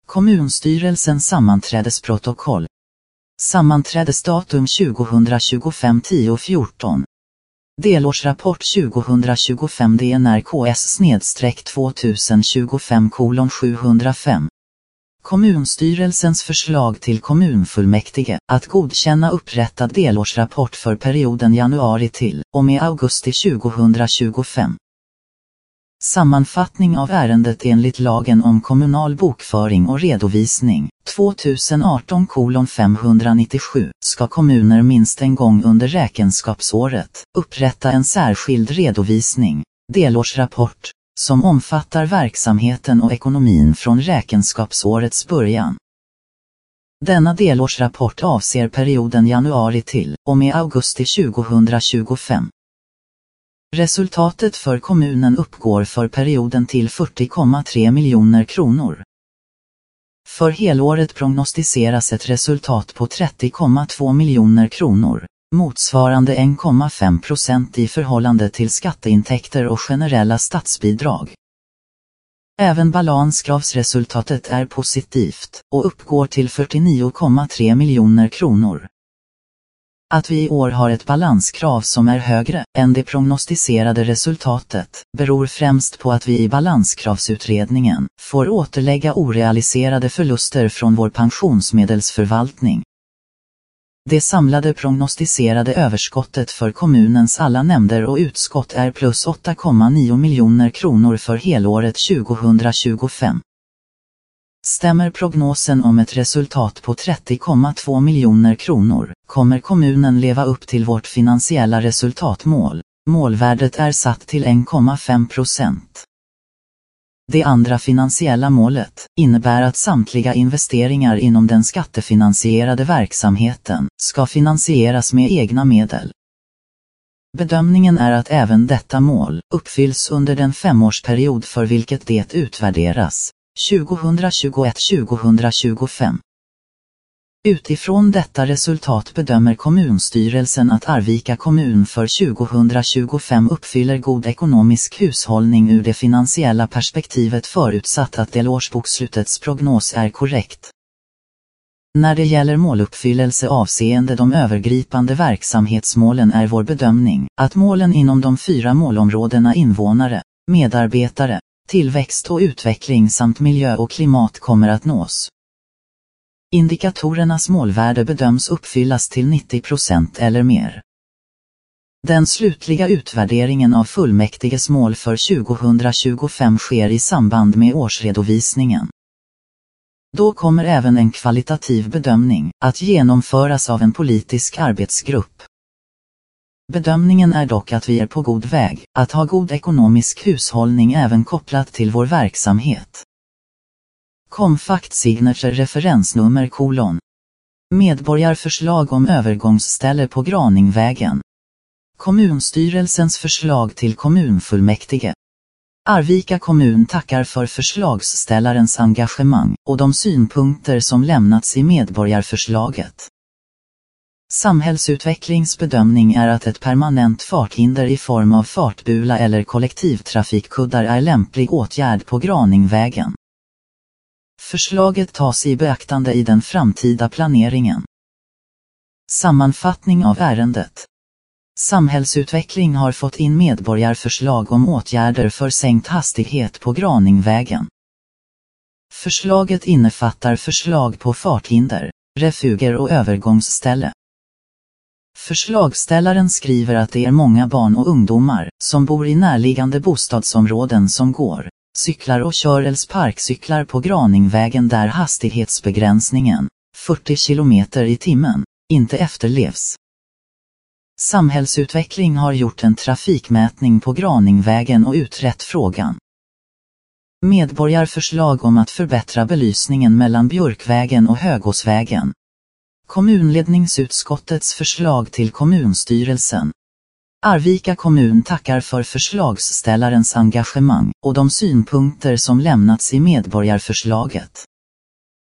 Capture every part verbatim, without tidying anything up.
Kommunstyrelsens sammanträdesprotokoll. Sammanträdesdatum tjugohundratjugofem tio fjorton. Delårsrapport tjugohundratjugofem D N R K S tjugotjugofem kolon sjuhundrafem. Kommunstyrelsens förslag till kommunfullmäktige att godkänna upprättad delårsrapport för perioden januari till och med augusti tjugohundratjugofem. Sammanfattning av ärendet enligt lagen om kommunal bokföring och redovisning tjugoarton kolon femhundranittiosju ska kommuner minst en gång under räkenskapsåret upprätta en särskild redovisning, delårsrapport, som omfattar verksamheten och ekonomin från räkenskapsårets början. Denna delårsrapport avser perioden januari till och med augusti tjugohundratjugofem. Resultatet för kommunen uppgår för perioden till fyrtio komma tre miljoner kronor. För helåret prognostiseras ett resultat på trettio komma två miljoner kronor, motsvarande en komma fem procent i förhållande till skatteintäkter och generella statsbidrag. Även balanskravsresultatet är positivt och uppgår till fyrtionio komma tre miljoner kronor. Att vi i år har ett balanskrav som är högre än det prognostiserade resultatet beror främst på att vi i balanskravsutredningen får återlägga orealiserade förluster från vår pensionsmedelsförvaltning. Det samlade prognostiserade överskottet för kommunens alla nämnder och utskott är plus åtta komma nio miljoner kronor för helåret tjugohundratjugofem. Stämmer prognosen om ett resultat på trettio komma två miljoner kronor, kommer kommunen leva upp till vårt finansiella resultatmål. Målvärdet är satt till en komma fem procent. Det andra finansiella målet innebär att samtliga investeringar inom den skattefinansierade verksamheten ska finansieras med egna medel. Bedömningen är att även detta mål uppfylls under den femårsperiod för vilket det utvärderas, tjugohundratjugoett till tjugohundratjugofem. Utifrån detta resultat bedömer kommunstyrelsen att Arvika kommun för tjugohundratjugofem uppfyller god ekonomisk hushållning ur det finansiella perspektivet förutsatt att delårsbokslutets prognos är korrekt. När det gäller måluppfyllelse avseende de övergripande verksamhetsmålen är vår bedömning att målen inom de fyra målområdena invånare, medarbetare, tillväxt och utveckling samt miljö och klimat kommer att nås. Indikatorernas målvärde bedöms uppfyllas till nittio procent eller mer. Den slutliga utvärderingen av fullmäktiges mål för tjugohundratjugofem sker i samband med årsredovisningen. Då kommer även en kvalitativ bedömning att genomföras av en politisk arbetsgrupp. Bedömningen är dock att vi är på god väg att ha god ekonomisk hushållning även kopplat till vår verksamhet. Compact Signature referensnummer kolon. Medborgarförslag om övergångsställe på Graningvägen. Kommunstyrelsens förslag till kommunfullmäktige. Arvika kommun tackar för förslagsställarens engagemang och de synpunkter som lämnats i medborgarförslaget. Samhällsutvecklingsbedömning är att ett permanent farthinder i form av fartbula eller kollektivtrafikkuddar är lämplig åtgärd på Graningvägen. Förslaget tas i beaktande i den framtida planeringen. Sammanfattning av ärendet. Samhällsutveckling har fått in medborgarförslag om åtgärder för sänkt hastighet på Graningvägen. Förslaget innefattar förslag på farthinder, refuger och övergångsställe. Förslagställaren skriver att det är många barn och ungdomar som bor i närliggande bostadsområden som går, cyklar och kör elsparkcyklar på Graningvägen där hastighetsbegränsningen, fyrtio kilometer i timmen, inte efterlevs. Samhällsutveckling har gjort en trafikmätning på Graningvägen och utrett frågan. Medborgarförslag om att förbättra belysningen mellan Björkvägen och Högåsvägen. Kommunledningsutskottets förslag till kommunstyrelsen. Arvika kommun tackar för förslagsställarens engagemang och de synpunkter som lämnats i medborgarförslaget.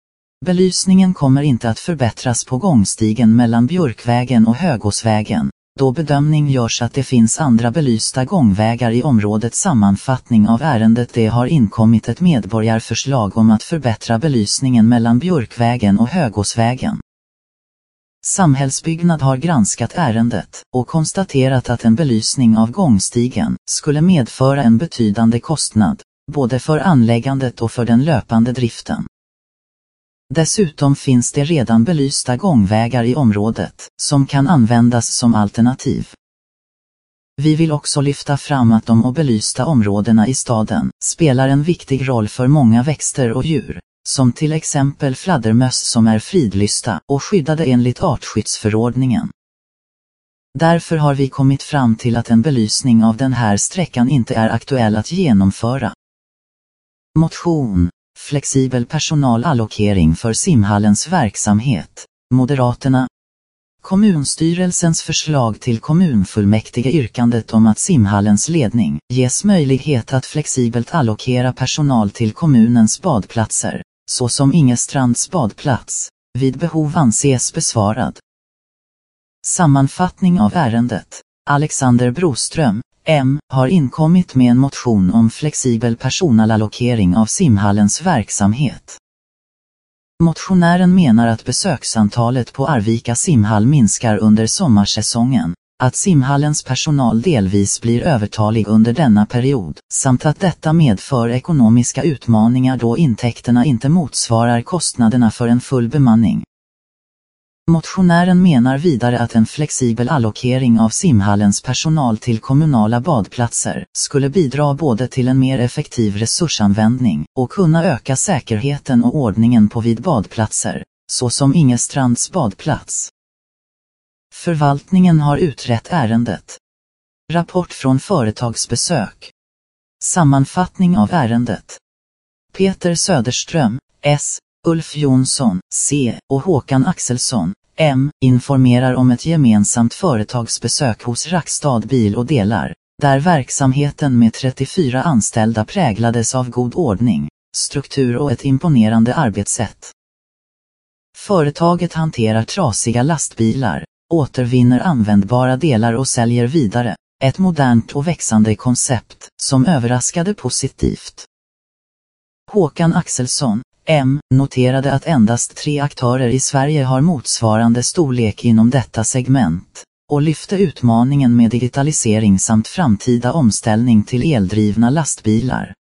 Belysningen kommer inte att förbättras på gångstigen mellan Björkvägen och Högåsvägen, då bedömning görs att det finns andra belysta gångvägar i området. Sammanfattning av ärendet: det har inkommit ett medborgarförslag om att förbättra belysningen mellan Björkvägen och Högåsvägen. Samhällsbyggnad har granskat ärendet och konstaterat att en belysning av gångstigen skulle medföra en betydande kostnad, både för anläggandet och för den löpande driften. Dessutom finns det redan belysta gångvägar i området, som kan användas som alternativ. Vi vill också lyfta fram att de obelysta områdena i staden spelar en viktig roll för många växter och djur, som till exempel fladdermöss som är fridlysta och skyddade enligt artskyddsförordningen. Därför har vi kommit fram till att en belysning av den här sträckan inte är aktuell att genomföra. Motion: flexibel personalallokering för simhallens verksamhet. Moderaterna. Kommunstyrelsens förslag till kommunfullmäktige. Yrkandet om att simhallens ledning ges möjlighet att flexibelt allokera personal till kommunens badplatser, såsom Ingestrands badplats, vid behov anses besvarad. Sammanfattning av ärendet: Alexander Broström, M, har inkommit med en motion om flexibel personalallokering av simhallens verksamhet. Motionären menar att besöksantalet på Arvika simhall minskar under sommarsäsongen, att simhallens personal delvis blir övertalig under denna period, samt att detta medför ekonomiska utmaningar då intäkterna inte motsvarar kostnaderna för en full bemanning. Motionären menar vidare att en flexibel allokering av simhallens personal till kommunala badplatser skulle bidra både till en mer effektiv resursanvändning och kunna öka säkerheten och ordningen på vid badplatser, såsom Ingestrands badplats. Förvaltningen har utrett ärendet. Rapport från företagsbesök. Sammanfattning av ärendet: Peter Söderström, S, Ulf Jonsson, C, och Håkan Axelsson, M, informerar om ett gemensamt företagsbesök hos Rackstad Bil och Delar, där verksamheten med trettiofyra anställda präglades av god ordning, struktur och ett imponerande arbetssätt. Företaget hanterar trasiga lastbilar, återvinner användbara delar och säljer vidare, ett modernt och växande koncept som överraskade positivt. Håkan Axelsson, M, noterade att endast tre aktörer i Sverige har motsvarande storlek inom detta segment, och lyfte utmaningen med digitalisering samt framtida omställning till eldrivna lastbilar.